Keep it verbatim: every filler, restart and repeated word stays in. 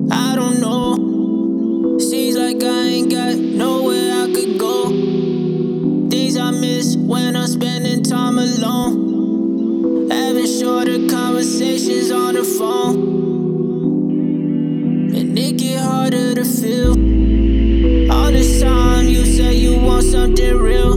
I don't know. Seems like I ain't got nowhere I could go. Things I miss when I'm spending time alone. Having shorter conversations on the phone. And it get harder to feel. All this time you say you want something real.